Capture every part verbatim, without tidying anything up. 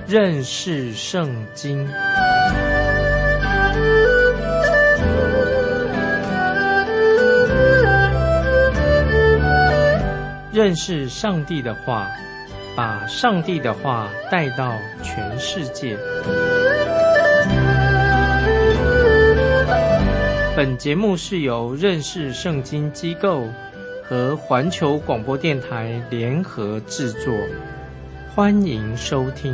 认识圣经。认识上帝的话，把上帝的话带到全世界。本节目是由认识圣经机构和环球广播电台联合制作，欢迎收听。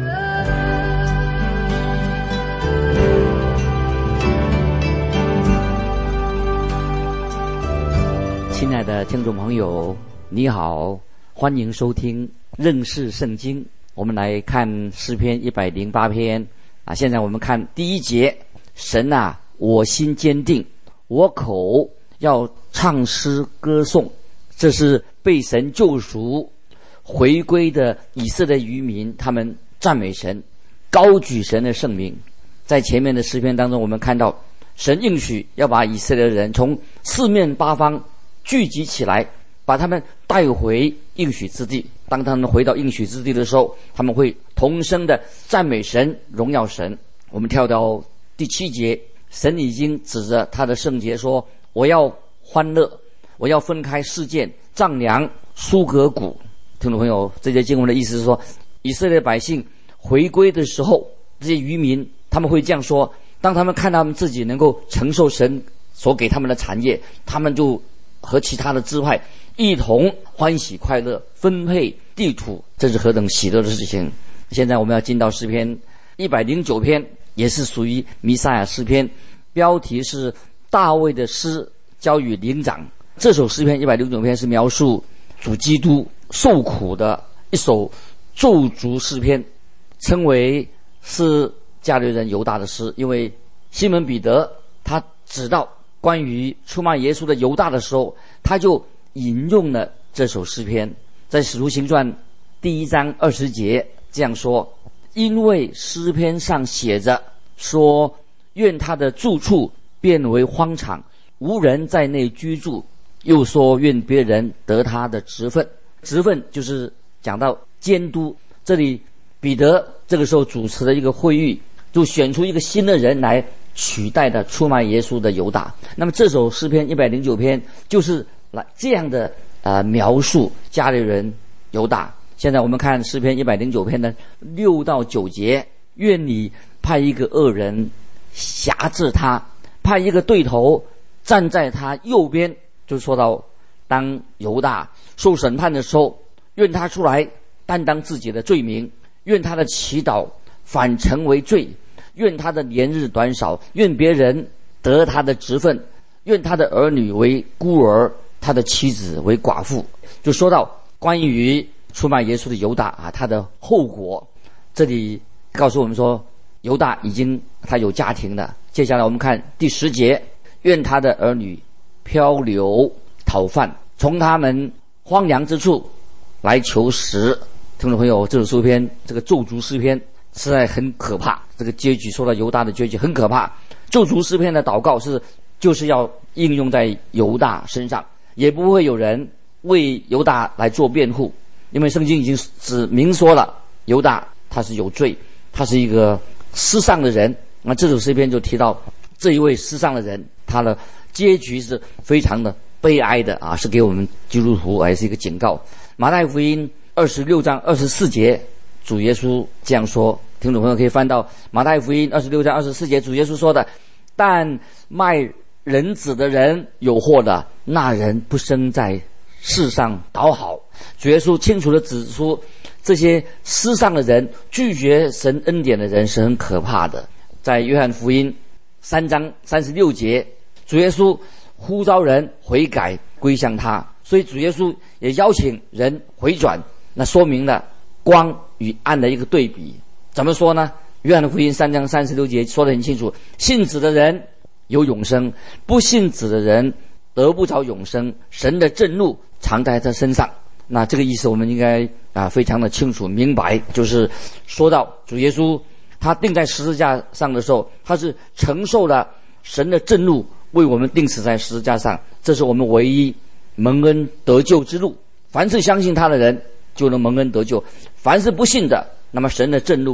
亲爱的听众朋友，你好，欢迎收听认识圣经。我们来看诗篇一百零八篇啊，现在我们看第一节。神啊，我心坚定，我口要唱诗歌颂。这是被神救赎回归的以色列渔民，他们赞美神，高举神的圣名。在前面的诗篇当中，我们看到神应许要把以色列人从四面八方聚集起来，把他们带回应许之地。当他们回到应许之地的时候，他们会同声的赞美神，荣耀神。我们跳到第七节，神已经指着他的圣洁说，我要欢乐，我要分开事件，丈量苏格谷。听众朋友，这些经文的意思是说，以色列百姓回归的时候，这些渔民他们会这样说，当他们看到他们自己能够承受神所给他们的产业，他们就和其他的支派一同欢喜快乐，分配地土，这是何等喜乐的事情。现在我们要进到诗篇一百零九篇，也是属于弥赛亚诗篇，标题是大卫的诗交与灵长。这首诗篇一百零九篇是描述主基督受苦的一首咒诅诗篇，称为是加略人犹大的诗。因为西门彼得他知道关于出卖耶稣的犹大的时候，他就引用了这首诗篇。在使徒行传第一章二十节这样说，因为诗篇上写着说，愿他的住处变为荒场，无人在内居住，又说愿别人得他的职分。职分就是讲到监督，这里彼得这个时候主持了一个会议，就选出一个新的人来取代的出卖耶稣的犹大。那么这首诗篇一百零九篇就是来这样的呃描述加略人犹大。现在我们看诗篇一百零九篇的六到九节，愿你派一个恶人辖制他，派一个对头站在他右边。就说到当犹大受审判的时候，愿他出来担当自己的罪名，愿他的祈祷反成为罪，愿他的年日短少，愿别人得他的职分，愿他的儿女为孤儿，他的妻子为寡妇。就说到关于出卖耶稣的犹大啊，他的后果，这里告诉我们说，犹大已经他有家庭了。接下来我们看第十节，愿他的儿女漂流讨饭，从他们荒凉之处来求食。听众朋友，这首诗篇，这个咒诅诗篇实在很可怕，这个结局说到犹大的结局很可怕。咒诅诗篇的祷告是就是要应用在犹大身上，也不会有人为犹大来做辩护，因为圣经已经指明说了，犹大他是有罪，他是一个失丧的人。那这首诗篇就提到这一位失丧的人，他的结局是非常的悲哀的啊，是给我们基督徒还是一个警告。马太福音二十六章二十四节，主耶稣这样说，听众朋友可以翻到马太福音二十六章二十四节，主耶稣说的，但卖人子的人有祸的，那人不生在世上倒好。主耶稣清楚地指出，这些世上的人，拒绝神恩典的人是很可怕的。在约翰福音三章三十六节，主耶稣呼召人悔改归向他，所以主耶稣也邀请人回转，那说明了光与暗的一个对比。怎么说呢？约翰福音三章三十六节说得很清楚，信子的人有永生，不信子的人得不着永生，神的震怒藏在他身上。那这个意思我们应该啊非常的清楚明白，就是说到主耶稣他钉在十字架上的时候，他是承受了神的震怒，为我们钉死在十字架上，这是我们唯一蒙恩得救之路。凡是相信他的人就能蒙恩得救，凡是不信的，那么神的震怒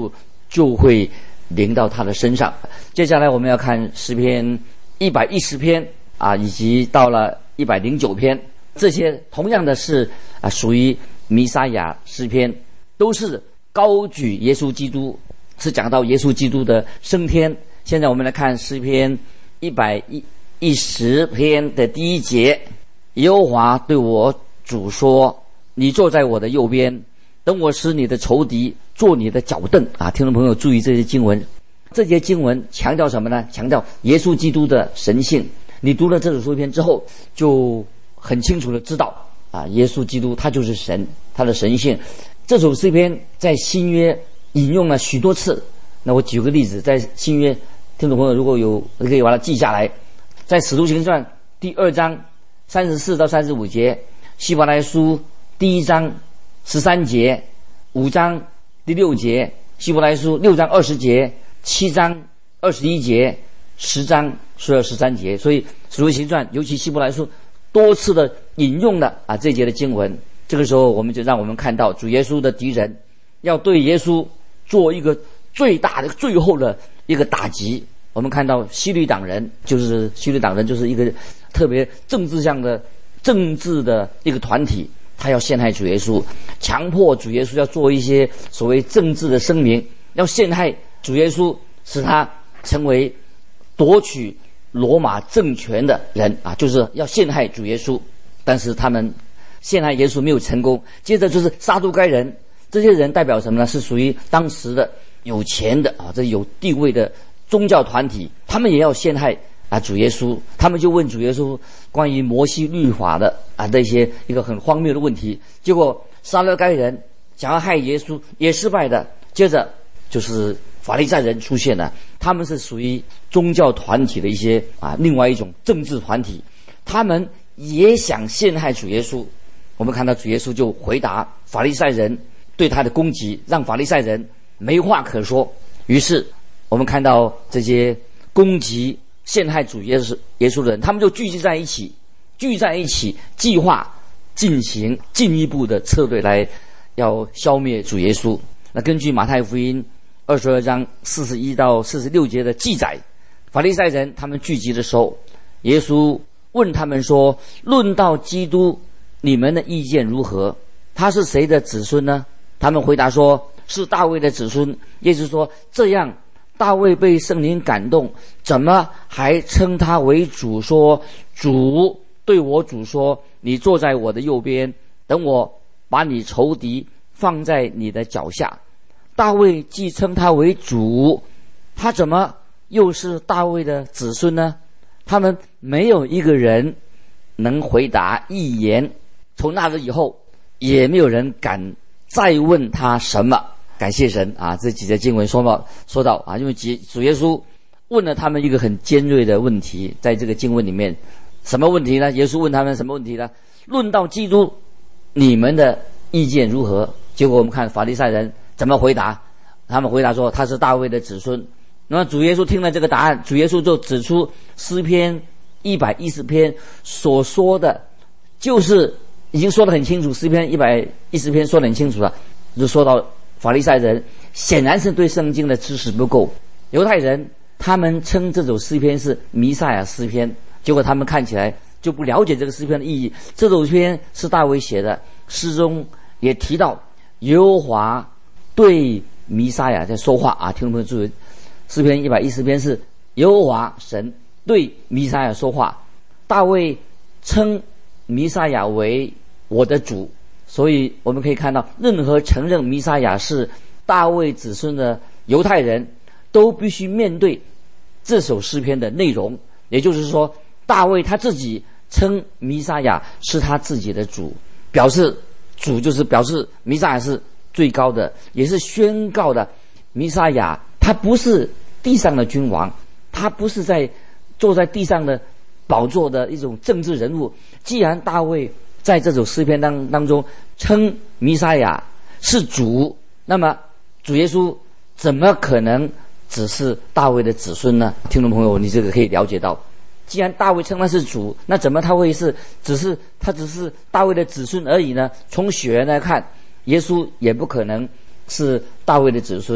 就会临到他的身上。接下来我们要看诗篇一百一十篇啊，以及到了一百零九篇，这些同样的是啊属于弥撒亚诗篇，都是高举耶稣基督，是讲到耶稣基督的升天。现在我们来看诗篇一百一十篇的第一节，耶和华对我主说，你坐在我的右边，等我使你的仇敌做你的脚凳啊！听众朋友注意这些经文，这些经文强调什么呢？强调耶稣基督的神性。你读了这首诗篇之后，就很清楚的知道啊，耶稣基督他就是神，他的神性。这首诗篇在新约引用了许多次。那我举个例子，在新约，听众朋友如果有可以把它记下来，在使徒行传第二章三十四到三十五节，希伯来书第一章十三节，五章第六节，希伯来书六章二十节，七章二十一节，十章十二十三节。所以使徒行传尤其希伯来书多次的引用了啊这节的经文。这个时候我们就让我们看到主耶稣的敌人要对耶稣做一个最大的最后的一个打击。我们看到希律党人，就是希律党人就是一个特别政治上的政治的一个团体，他要陷害主耶稣，强迫主耶稣要做一些所谓政治的声明，要陷害主耶稣，使他成为夺取罗马政权的人啊，就是要陷害主耶稣。但是他们陷害耶稣没有成功。接着就是撒都该人，这些人代表什么呢？是属于当时的有钱的啊，这有地位的宗教团体，他们也要陷害啊主耶稣。他们就问主耶稣关于摩西律法的啊那些一个很荒谬的问题，结果撒都该人想要害耶稣也失败的。接着就是法利赛人出现了，他们是属于宗教团体的一些啊另外一种政治团体，他们也想陷害主耶稣。我们看到主耶稣就回答法利赛人对他的攻击，让法利赛人没话可说。于是我们看到这些攻击陷害主耶稣耶稣的人，他们就聚集在一起，聚在一起计划进行进一步的策略来要消灭主耶稣。那根据马太福音二十二章四十一到四十六节的记载，法利赛人他们聚集的时候，耶稣问他们说，论到基督，你们的意见如何？他是谁的子孙呢？他们回答说，是大卫的子孙。耶稣说，这样大卫被圣灵感动，怎么还称他为主，说主对我主说，你坐在我的右边，等我把你仇敌放在你的脚下。大卫既称他为主，他怎么又是大卫的子孙呢？他们没有一个人能回答一言。从那日以后，也没有人敢再问他什么。感谢神啊！这几节经文说到说到啊，因为主耶稣问了他们一个很尖锐的问题，在这个经文里面，什么问题呢？耶稣问他们什么问题呢？论到基督，你们的意见如何？结果我们看法利赛人怎么回答。他们回答说他是大卫的子孙。那么主耶稣听了这个答案，主耶稣就指出诗篇一百一十篇所说的，就是已经说得很清楚，诗篇一百一十篇说得很清楚了，就说到法利赛人显然是对圣经的知识不够。犹太人他们称这首诗篇是弥赛亚诗篇，结果他们看起来就不了解这个诗篇的意义。这首诗篇是大卫写的，诗中也提到耶和华对弥赛亚在说话啊，听众朋友注意，诗篇一百一十篇是耶和华神对弥赛亚说话。大卫称弥赛亚为我的主，所以我们可以看到，任何承认弥赛亚是大卫子孙的犹太人都必须面对这首诗篇的内容。也就是说，大卫他自己称弥赛亚是他自己的主，表示主就是表示弥赛亚是最高的，也是宣告的弥赛亚他不是地上的君王，他不是在坐在地上的宝座的一种政治人物。既然大卫在这首诗篇当当中称弥赛亚是主，那么主耶稣怎么可能只是大卫的子孙呢？听众朋友，你这个可以了解到，既然大卫称他是主，那怎么他会是只是他只是大卫的子孙而已呢？从血缘来看，耶稣也不可能是大卫的子孙，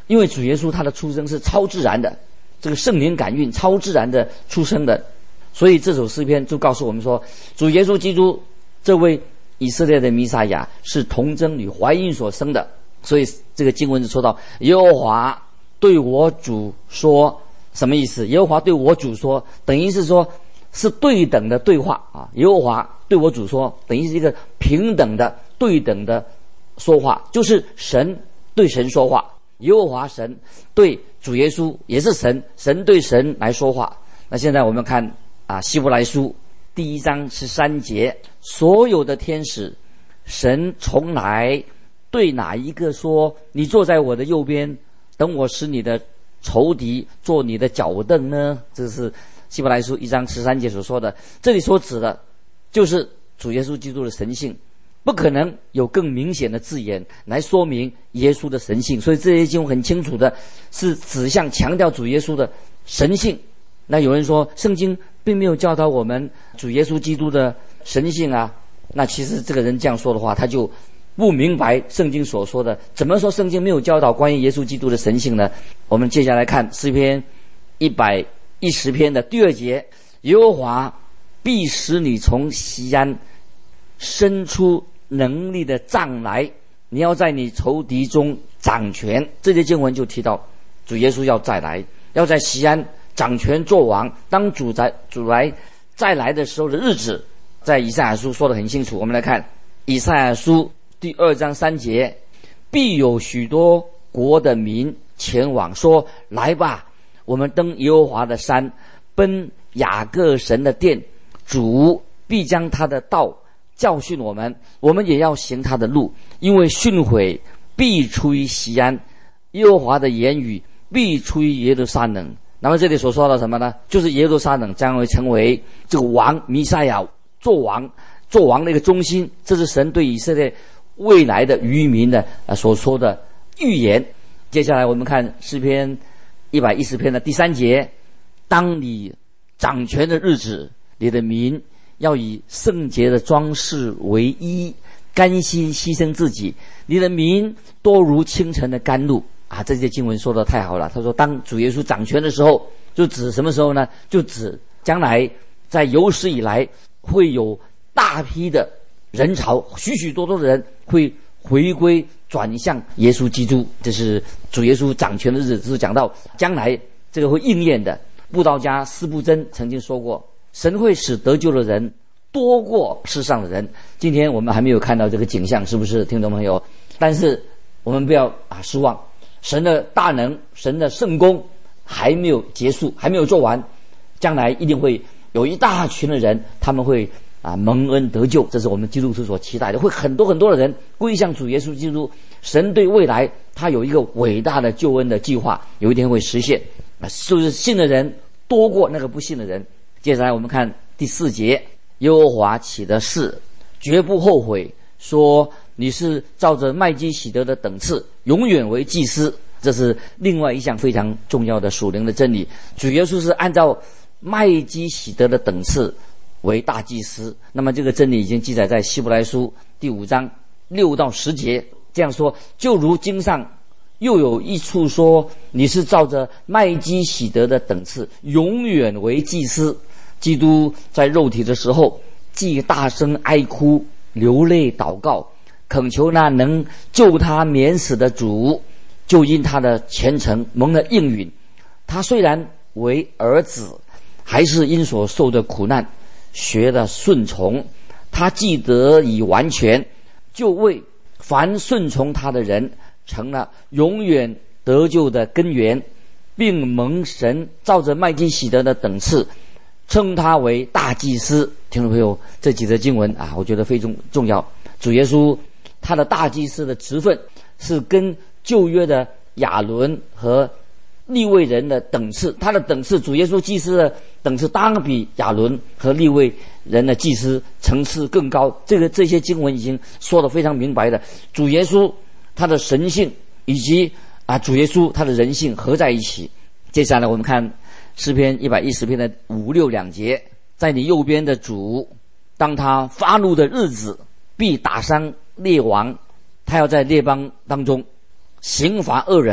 因为主耶稣他的出生是超自然的，这个圣灵感孕超自然的出生的，所以这首诗篇就告诉我们说，主耶稣基督这位以色列的弥撒亚是童贞女怀孕所生的。所以这个经文就说到，耶和华对我主说，什么意思？耶和华对我主说，等于是说是对等的对话啊。耶和华对我主说，等于是一个平等的对等的说话，就是神对神说话，耶和华神对主耶稣也是神，神对神来说话。那现在我们看啊，希伯来书第一章十三节，所有的天使，神从来对哪一个说，你坐在我的右边，等我使你的仇敌做你的脚凳呢？这是希伯来书一章十三节所说的。这里所指的就是主耶稣基督的神性，不可能有更明显的字眼来说明耶稣的神性。所以这些经文很清楚的是指向强调主耶稣的神性。那有人说圣经并没有教导我们主耶稣基督的神性啊，那其实这个人这样说的话，他就不明白圣经所说的。怎么说圣经没有教导关于耶稣基督的神性呢？我们接下来看诗篇一百一十篇的第二节，耶和华必使你从锡安伸出能力的杖来，你要在你仇敌中掌权。这些经文就提到主耶稣要再来，要在锡安掌权作王。当主在主来再来的时候的日子，在以赛亚书说得很清楚。我们来看以赛亚书第二章三节，必有许多国的民前往，说，来吧，我们登耶和华的山，奔雅各神的殿，主必将他的道教训我们，我们也要行他的路，因为训诲必出于锡安，耶和华的言语必出于耶路撒冷。那么这里所说的什么呢？就是耶路撒冷将会成为这个王弥赛亚做王做王的一个中心。这是神对以色列未来的渔民的呃所说的预言。接下来我们看诗篇一百一十篇的第三节，当你掌权的日子，你的民要以圣洁的装饰为衣，甘心牺牲自己，你的民多如清晨的甘露啊。这些经文说的太好了。他说当主耶稣掌权的时候，就指什么时候呢？就指将来在有史以来会有大批的人潮，许许多多的人会回归转向耶稣基督。这是主耶稣掌权的日子，是讲到将来这个会应验的。布道家司布真曾经说过，神会使得救的人多过世上的人。今天我们还没有看到这个景象，是不是听众朋友？但是我们不要啊失望，神的大能，神的圣功还没有结束，还没有做完，将来一定会有一大群的人，他们会啊蒙恩得救。这是我们基督徒所期待的，会很多很多的人归向主耶稣基督。神对未来他有一个伟大的救恩的计划，有一天会实现啊，就是信的人多过那个不信的人。接下来我们看第四节，耶和华起的誓，绝不后悔，说你是照着麦基洗德的等次，永远为祭司。这是另外一项非常重要的属灵的真理。主耶稣是按照麦基洗德的等次为大祭司。那么这个真理已经记载在希伯来书第五章六到十节，这样说，就如经上又有一处说，你是照着麦基洗德的等次，永远为祭司。基督在肉体的时候，既大声哀哭，流泪祷告，恳求那能救他免死的主，就因他的虔诚蒙了应允。他虽然为儿子，还是因所受的苦难学了顺从。他既得以完全，就为凡顺从他的人成了永远得救的根源，并蒙神照着麦基洗德的等次称他为大祭司。听众朋友，这几则经文啊，我觉得非常重要。主耶稣他的大祭司的职分是跟旧约的亚伦和利未人的等次，他的等次，主耶稣祭司的等次当然比亚伦和利未人的祭司层次更高。这个这些经文已经说得非常明白的，主耶稣他的神性以及啊主耶稣他的人性合在一起。接下来我们看诗篇一百一十篇的五六两节，在你右边的主，当他发怒的日子，必打伤列王，他要在列邦当中刑罚恶人，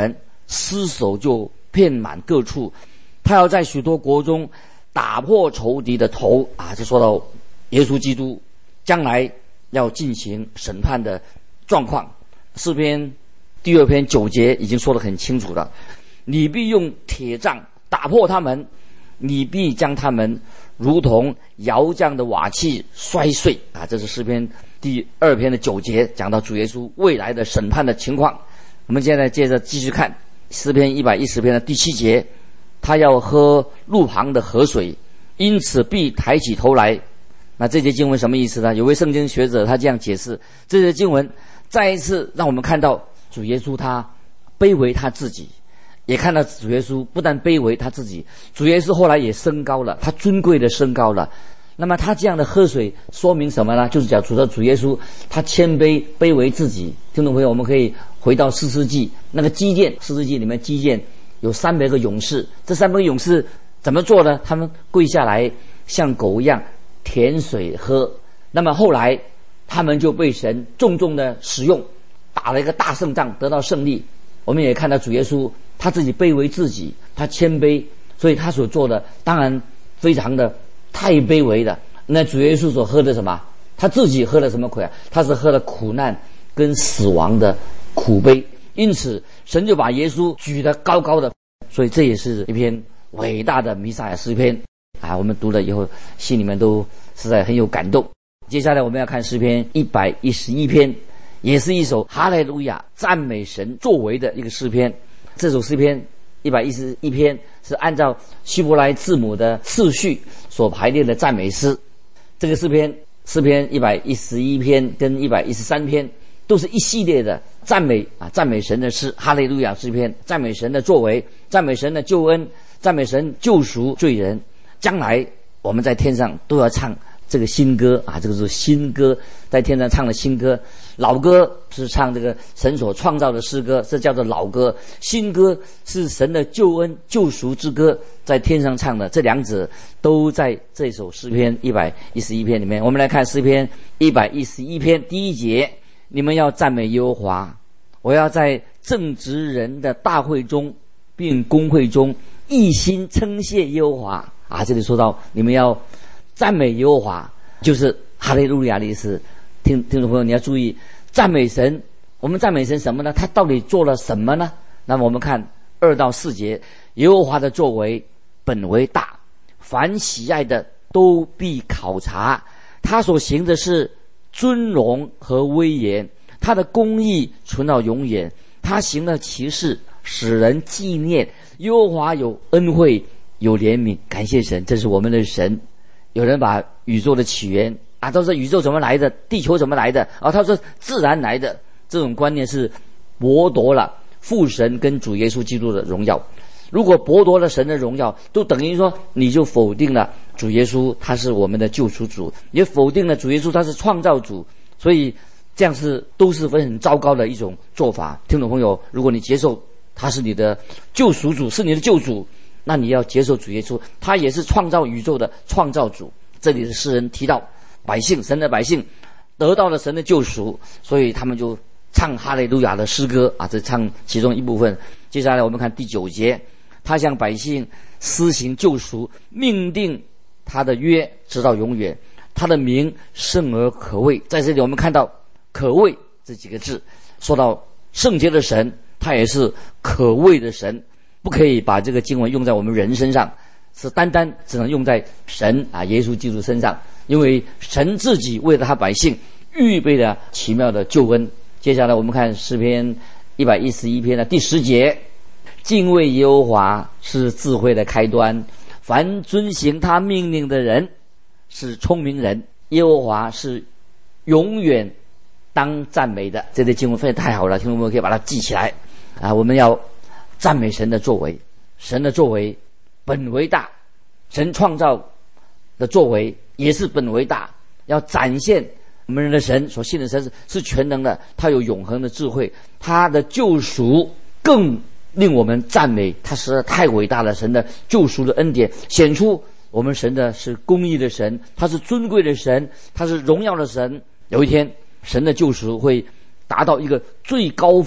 尸首就遍满各处，他要在许多国中打破仇敌的头啊！就说到耶稣基督将来要进行审判的状况。诗篇第二篇九节已经说得很清楚了，你必用铁杖打破他们，你必将他们如同窑匠的瓦器摔碎啊！这是诗篇第二篇的九节，讲到主耶稣未来的审判的情况。我们现在接着继续看诗篇一百一十篇的第七节，他要喝路旁的河水，因此必抬起头来。那这节经文什么意思呢？有位圣经学者他这样解释，这节经文再一次让我们看到主耶稣他卑微他自己，也看到主耶稣不但卑微他自己，主耶稣后来也升高了，他尊贵的升高了。那么他这样的喝水说明什么呢？就是讲主的主耶稣他谦卑卑微自己。听众朋友，我们可以回到士师记，那个基甸，士师记里面基甸有三百个勇士，这三百个勇士怎么做呢？他们跪下来像狗一样舔水喝。那么后来他们就被神重重的使用，打了一个大胜仗，得到胜利。我们也看到主耶稣他自己卑微自己，他谦卑，所以他所做的当然非常的太卑微了。那主耶稣所喝的什么？他自己喝了什么苦啊？他是喝了苦难跟死亡的苦杯。因此神就把耶稣举得高高的，所以这也是一篇伟大的弥赛亚诗篇啊！我们读了以后心里面都实在很有感动。接下来我们要看诗篇一百一十一篇，也是一首哈利路亚赞美神作为的一个诗篇。这首诗篇一百一十一篇是按照希伯来字母的次序所排列的赞美诗。这个诗篇诗篇一百一十一篇跟一百一十三篇都是一系列的赞美啊，赞美神的诗，哈利路亚诗篇，赞美神的作为，赞美神的救恩，赞美神救赎罪人。将来我们在天上都要唱这个新歌啊，这个是新歌，在天上唱的新歌。老歌是唱这个神所创造的诗歌，这叫做老歌；新歌是神的救恩救赎之歌，在天上唱的。这两者都在这首诗篇一百一十一篇里面。我们来看诗篇一百一十一篇第一节，你们要赞美耶和华，我要在正直人的大会中并公会中一心称谢耶和华啊！这里说到你们要赞美耶和华，就是哈利路亚的意思。听听众朋友，你要注意，赞美神，我们赞美神什么呢？他到底做了什么呢？那么我们看二到四节，耶和华的作为本为大，凡喜爱的都必考察，他所行的是尊荣和威严，他的公义存到永远，他行了奇事，使人纪念。耶和华有恩惠有怜悯，感谢神，这是我们的神。有人把宇宙的起源啊，都是宇宙怎么来的，地球怎么来的啊？他说自然来的，这种观念是剥夺了父神跟主耶稣基督的荣耀。如果剥夺了神的荣耀，都等于说你就否定了主耶稣他是我们的救赎主，也否定了主耶稣他是创造主。所以这样是都是很糟糕的一种做法。听众朋友，如果你接受他是你的救赎主，是你的救主，那你要接受主耶稣，他也是创造宇宙的创造主。这里的诗人提到百姓，神的百姓得到了神的救赎，所以他们就唱哈利路亚的诗歌啊，这唱其中一部分。接下来我们看第九节，他向百姓施行救赎，命定他的约直到永远，他的名圣而可畏。在这里我们看到可畏这几个字，说到圣洁的神，他也是可畏的神，不可以把这个经文用在我们人身上，是单单只能用在神啊耶稣基督身上，因为神自己为了他百姓预备了奇妙的救恩。接下来我们看诗篇一百一十一篇的第十节，敬畏耶和华是智慧的开端，凡遵行他命令的人是聪明人，耶和华是永远当赞美的。这类经文非常太好了，听众朋友可以把它记起来啊！我们要赞美神的作为，神的作为本为大，神创造的作为也是本为大，要展现我们人的神所信的神是是全能的，他有永恒的智慧，他的救赎更令我们赞美，他实在太伟大了。神的救赎的恩典显出我们神的是公义的神，他是尊贵的神，他是荣耀的神。有一天神的救赎会达到一个最高峰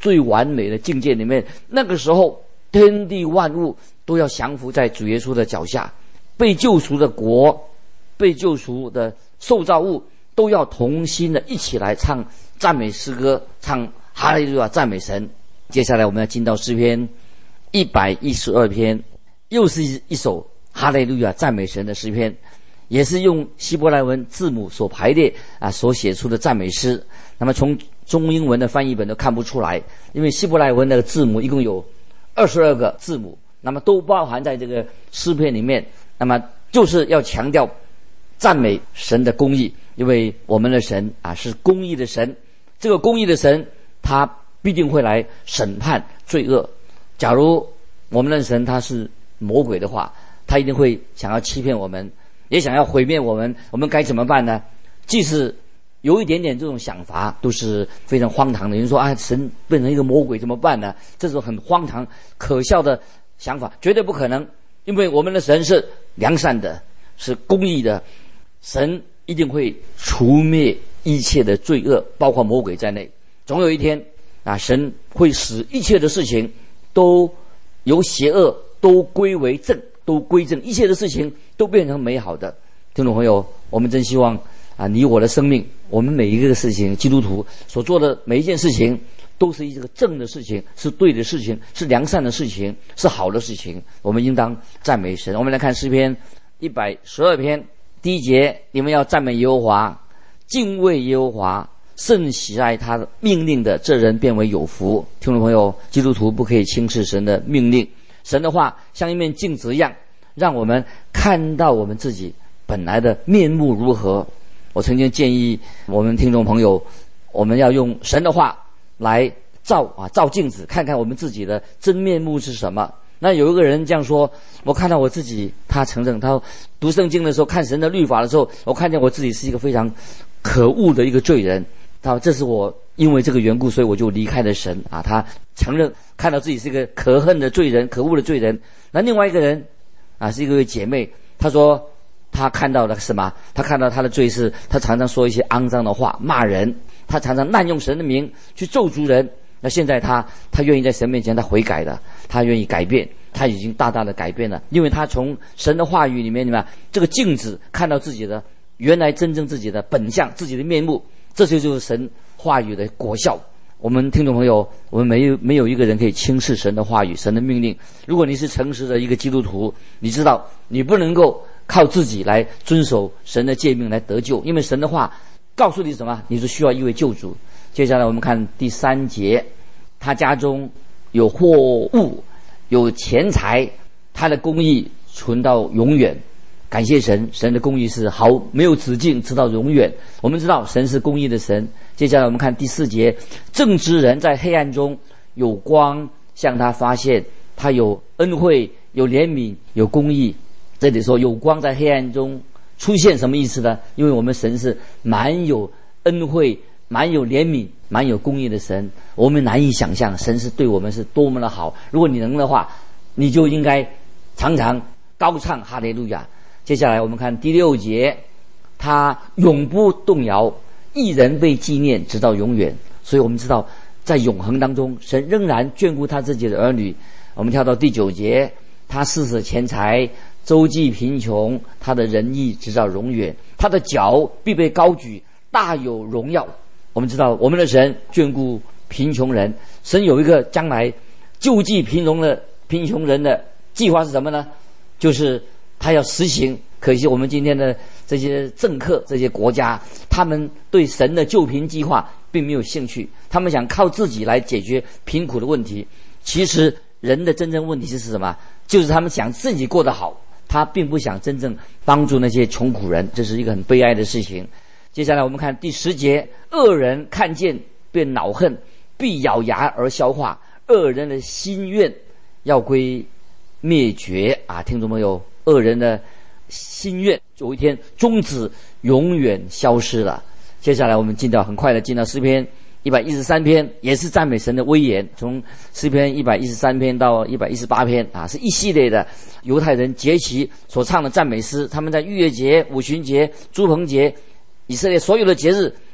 最完美的境界里面。那个时候，天地万物都要降服在主耶稣的脚下，被救赎的国，被救赎的受造物，都要同心的一起来唱赞美诗歌，唱哈利路亚赞美神。接下来我们要进到诗篇一百一十二篇，又是一首哈利路亚赞美神的诗篇，也是用希伯来文字母所排列啊所写出的赞美诗。那么从中英文的翻译本都看不出来，因为希伯来文的字母一共有二十二个字母，那么都包含在这个诗篇里面。那么就是要强调赞美神的公义，因为我们的神啊是公义的神，这个公义的神他必定会来审判罪恶。假如我们的神他是魔鬼的话，他一定会想要欺骗我们，也想要毁灭我们，我们该怎么办呢？即使有一点点这种想法，都是非常荒唐的。有人说啊，神变成一个魔鬼怎么办呢？这种很荒唐可笑的想法绝对不可能，因为我们的神是良善的，是公义的，神一定会除灭一切的罪恶，包括魔鬼在内。总有一天啊，神会使一切的事情都由邪恶都归为正，都归正，一切的事情都变成美好的。听众朋友，我们真希望啊，你我的生命，我们每一个事情，基督徒所做的每一件事情，都是一个正的事情，是对的事情，是良善的事情，是好的事情。我们应当赞美神。我们来看诗篇一百十二篇第一节，你们要赞美耶和华，敬畏耶和华，甚喜爱他的命令的，这人变为有福。听众朋友，基督徒不可以轻视神的命令。神的话像一面镜子一样，让我们看到我们自己本来的面目如何。我曾经建议我们听众朋友，我们要用神的话来照啊照镜子，看看我们自己的真面目是什么。那有一个人这样说，我看到我自己，他承认他读圣经的时候，看神的律法的时候，我看见我自己是一个非常可恶的一个罪人。他说这是我因为这个缘故，所以我就离开了神啊。他承认看到自己是一个可恨的罪人，可恶的罪人。那另外一个人啊，是一个姐妹，她说他看到了什么？他看到他的罪是，他常常说一些肮脏的话，骂人，他常常滥用神的名去咒诅人。那现在他他愿意在神面前他悔改了，他愿意改变，他已经大大的改变了，因为他从神的话语里面，你们这个镜子看到自己的原来真正自己的本相，自己的面目，这就就是神话语的果效。我们听众朋友，我们没有没有一个人可以轻视神的话语，神的命令。如果你是诚实的一个基督徒，你知道你不能够靠自己来遵守神的诫命来得救，因为神的话告诉你什么，你是需要一位救主。接下来我们看第三节，他家中有货物，有钱财，他的公义存到永远。感谢神，神的公义是毫没有止境，直到永远。我们知道神是公义的神。接下来我们看第四节，正直人在黑暗中有光向他发现，他有恩惠，有怜悯，有公义。这里说有光在黑暗中出现，什么意思呢？因为我们神是满有恩惠，满有怜悯，满有公义的神，我们难以想象神是对我们是多么的好。如果你能的话，你就应该常常高唱哈利路亚。接下来我们看第六节，他永不动摇，义人被纪念直到永远。所以我们知道在永恒当中，神仍然眷顾他自己的儿女。我们跳到第九节，他施舍钱财，周济贫穷，他的仁义直到永远，他的脚必被高举，大有荣耀。我们知道我们的神眷顾贫穷人，神有一个将来救济贫穷的贫穷人的计划是什么呢？就是他要实行。可惜我们今天的这些政客，这些国家，他们对神的救贫计划并没有兴趣，他们想靠自己来解决贫苦的问题。其实人的真正问题是什么？就是他们想自己过得好，他并不想真正帮助那些穷苦人，这是一个很悲哀的事情。接下来我们看第十节，恶人看见便恼恨，必咬牙而消化，恶人的心愿要归灭绝啊！听众朋友，恶人的心愿有一天终止，永远消失了。接下来我们进到很快的进到诗篇一百一十三篇，也是赞美神的威严。从诗篇一百一十三篇到一百一十八篇啊，是一系列的犹太人节期所唱的赞美诗。他们在逾越节、五旬节、住棚节，以色列所有的节日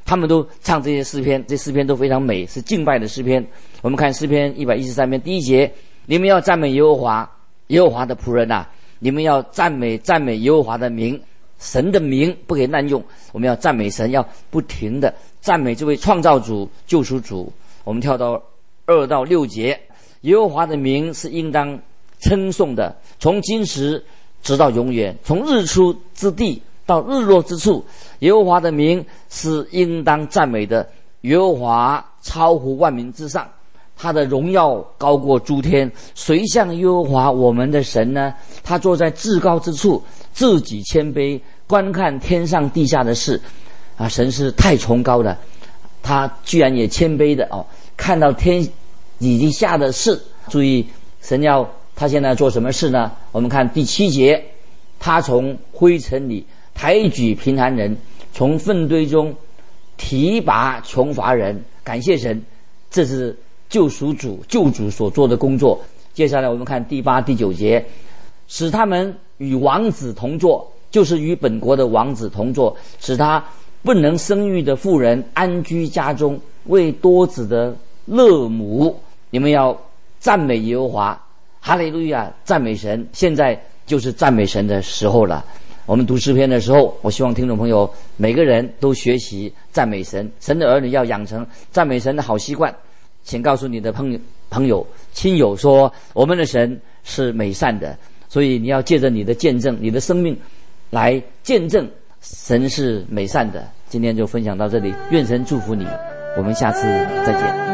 他们都唱这些诗篇，这诗篇都非常美，是敬拜的诗篇。我们看诗篇一百一十三篇第一节，你们要赞美耶和华，耶和华的仆人啊，你们要赞美赞美耶和华的名，神的名不可以滥用，我们要赞美神，要不停的赞美这位创造主救赎主。我们跳到二到六节，耶和华的名是应当称颂的，从今时直到永远，从日出之地到日落之处，耶和华的名是应当赞美的。耶和华超乎万民之上，他的荣耀高过诸天。谁像耶和华我们的神呢？他坐在至高之处，自己谦卑，观看天上地下的事。啊，神是太崇高的，他居然也谦卑的哦，看到天以及下的事。注意，神要他现在做什么事呢？我们看第七节，他从灰尘里抬举贫寒人，从粪堆中提拔穷乏人。感谢神，这是救赎主救主所做的工作。接下来我们看第八第九节，使他们与王子同坐，就是与本国的王子同坐，使他不能生育的妇人安居家中，为多子的乐母。你们要赞美耶和华，哈利路亚，赞美神。现在就是赞美神的时候了。我们读诗篇的时候，我希望听众朋友每个人都学习赞美神，神的儿女要养成赞美神的好习惯。请告诉你的朋友、朋友、亲友说，我们的神是美善的，所以你要借着你的见证、你的生命来见证神是美善的。今天就分享到这里，愿神祝福你，我们下次再见。